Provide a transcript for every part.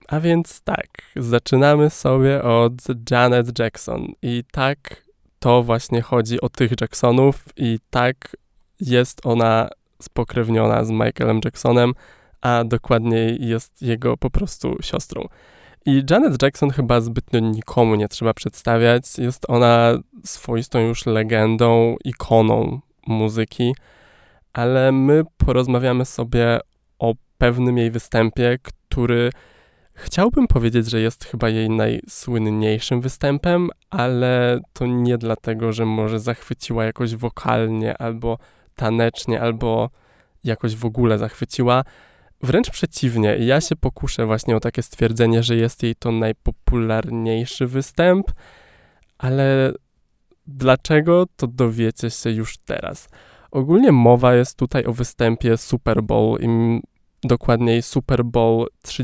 A więc tak, zaczynamy sobie od Janet Jackson i tak to właśnie chodzi o tych Jacksonów i tak jest ona spokrewniona z Michaelem Jacksonem, a dokładniej jest jego po prostu siostrą. I Janet Jackson chyba zbytnio nikomu nie trzeba przedstawiać. Jest ona swoistą już legendą, ikoną muzyki, ale my porozmawiamy sobie o pewnym jej występie, który chciałbym powiedzieć, że jest chyba jej najsłynniejszym występem, ale to nie dlatego, że może zachwyciła jakoś wokalnie, albo tanecznie, albo jakoś w ogóle zachwyciła. Wręcz przeciwnie, ja się pokuszę właśnie o takie stwierdzenie, że jest jej to najpopularniejszy występ, ale dlaczego, to dowiecie się już teraz. Ogólnie mowa jest tutaj o występie Super Bowl, dokładniej Super Bowl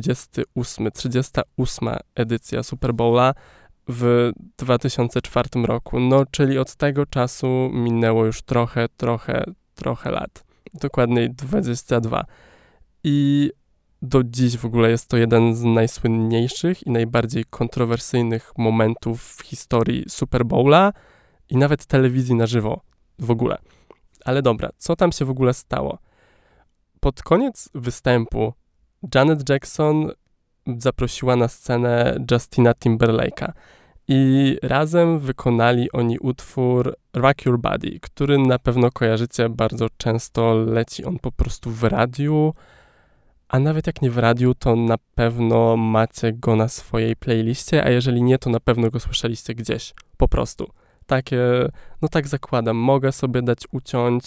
38 edycja Super Bowla w 2004 roku. No, czyli od tego czasu minęło już trochę lat. Dokładniej 22. I do dziś w ogóle jest to jeden z najsłynniejszych i najbardziej kontrowersyjnych momentów w historii Super Bowla i nawet telewizji na żywo w ogóle. Ale dobra, co tam się w ogóle stało? Pod koniec występu Janet Jackson zaprosiła na scenę Justina Timberlake'a i razem wykonali oni utwór Rock Your Body, który na pewno kojarzycie, bardzo często leci on po prostu w radiu, a nawet jak nie w radiu, to na pewno macie go na swojej playliście, a jeżeli nie, to na pewno go słyszeliście gdzieś, po prostu. Takie, no tak zakładam, mogę sobie dać uciąć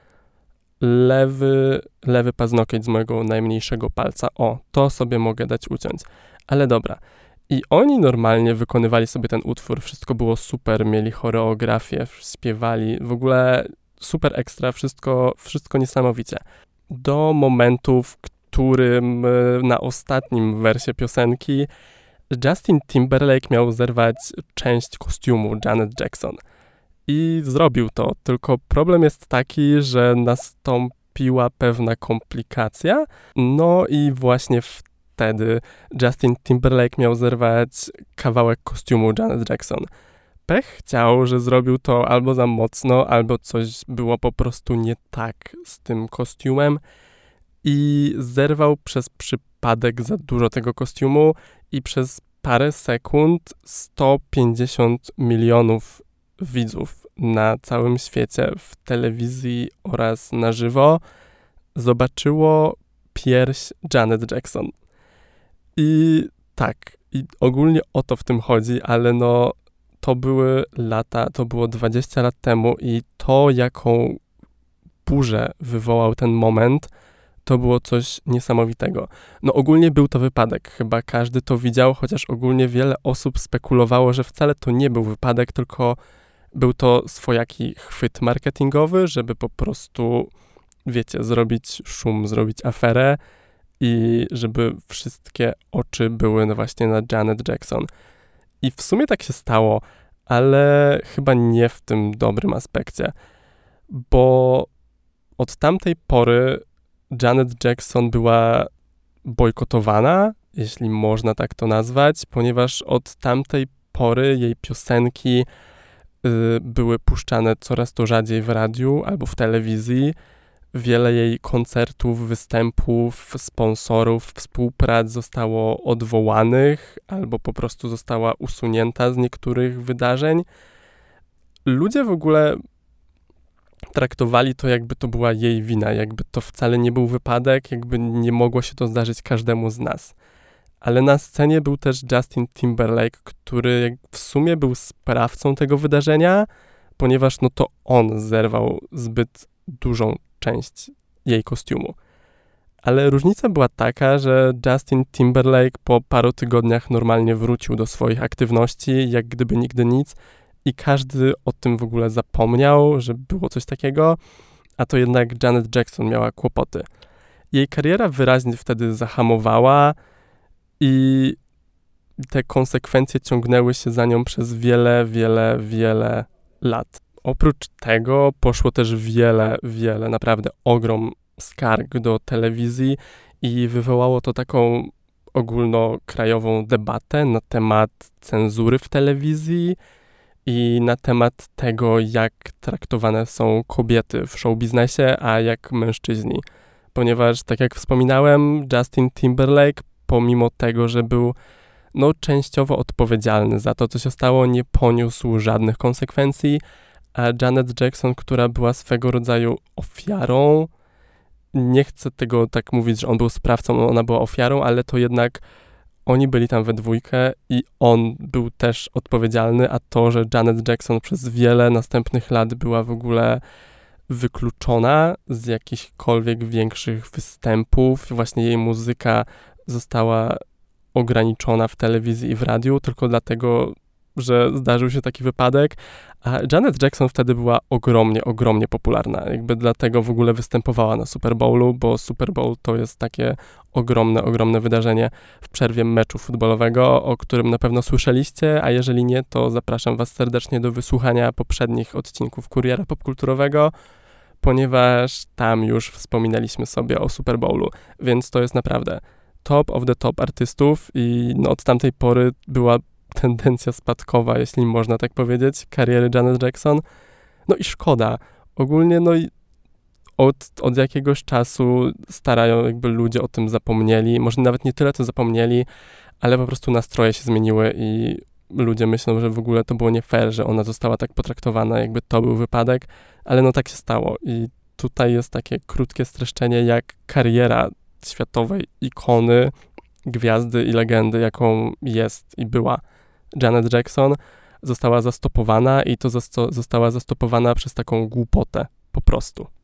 lewy paznokieć z mojego najmniejszego palca. O, to sobie mogę dać uciąć. Ale dobra. I oni normalnie wykonywali sobie ten utwór, wszystko było super, mieli choreografię, śpiewali, w ogóle super ekstra, wszystko niesamowicie. Do momentu, w którym na ostatnim wersie piosenki Justin Timberlake miał zerwać część kostiumu Janet Jackson. I zrobił to, tylko problem jest taki, że nastąpiła pewna komplikacja, no i właśnie wtedy Justin Timberlake miał zerwać kawałek kostiumu Janet Jackson. Pech chciał, że zrobił to albo za mocno, albo coś było po prostu nie tak z tym kostiumem i zerwał przez przypadek za dużo tego kostiumu i przez parę sekund 150 milionów widzów na całym świecie w telewizji oraz na żywo zobaczyło pierś Janet Jackson. I tak, i ogólnie o to w tym chodzi, ale no to były lata, to było 20 lat temu i to, jaką burzę wywołał ten moment, to było coś niesamowitego. No ogólnie był to wypadek, chyba każdy to widział, chociaż ogólnie wiele osób spekulowało, że wcale to nie był wypadek, tylko był to swojaki chwyt marketingowy, żeby po prostu, wiecie, zrobić szum, zrobić aferę i żeby wszystkie oczy były no właśnie na Janet Jackson. I w sumie tak się stało, ale chyba nie w tym dobrym aspekcie, bo od tamtej pory Janet Jackson była bojkotowana, jeśli można tak to nazwać, ponieważ od tamtej pory jej piosenki były puszczane coraz to rzadziej w radiu albo w telewizji. Wiele jej koncertów, występów, sponsorów, współprac zostało odwołanych albo po prostu została usunięta z niektórych wydarzeń. Ludzie w ogóle traktowali to, jakby to była jej wina, jakby to wcale nie był wypadek, jakby nie mogło się to zdarzyć każdemu z nas. Ale na scenie był też Justin Timberlake, który w sumie był sprawcą tego wydarzenia, ponieważ no to on zerwał zbyt dużą część jej kostiumu. Ale różnica była taka, że Justin Timberlake po paru tygodniach normalnie wrócił do swoich aktywności, jak gdyby nigdy nic, i każdy o tym w ogóle zapomniał, że było coś takiego, a to jednak Janet Jackson miała kłopoty. Jej kariera wyraźnie wtedy zahamowała i te konsekwencje ciągnęły się za nią przez wiele lat. Oprócz tego poszło też wiele, naprawdę ogrom skarg do telewizji i wywołało to taką ogólnokrajową debatę na temat cenzury w telewizji i na temat tego, jak traktowane są kobiety w showbiznesie, a jak mężczyźni. Ponieważ, tak jak wspominałem, Justin Timberlake, pomimo tego, że był częściowo odpowiedzialny za to, co się stało, nie poniósł żadnych konsekwencji, a Janet Jackson, która była swego rodzaju ofiarą, nie chcę tego tak mówić, że on był sprawcą, ona była ofiarą, ale to jednak oni byli tam we dwójkę i on był też odpowiedzialny, a to, że Janet Jackson przez wiele następnych lat była w ogóle wykluczona z jakichkolwiek większych występów, właśnie jej muzyka została ograniczona w telewizji i w radiu tylko dlatego, że zdarzył się taki wypadek, a Janet Jackson wtedy była ogromnie popularna. Jakby dlatego w ogóle występowała na Super Bowlu, bo Super Bowl to jest takie ogromne wydarzenie w przerwie meczu futbolowego, o którym na pewno słyszeliście, a jeżeli nie, to zapraszam was serdecznie do wysłuchania poprzednich odcinków Kuriera Popkulturowego, ponieważ tam już wspominaliśmy sobie o Super Bowlu, więc to jest naprawdę top of the top artystów i od tamtej pory była tendencja spadkowa, jeśli można tak powiedzieć, kariery Janet Jackson. I szkoda. Ogólnie i od jakiegoś czasu starają, jakby ludzie o tym zapomnieli. Może nawet nie tyle to zapomnieli, ale po prostu nastroje się zmieniły i ludzie myślą, że w ogóle to było nie fair, że ona została tak potraktowana, jakby to był wypadek, ale tak się stało. I tutaj jest takie krótkie streszczenie, jak kariera światowej ikony, gwiazdy i legendy, jaką jest i była Janet Jackson, została zastopowana i to została zastopowana przez taką głupotę po prostu.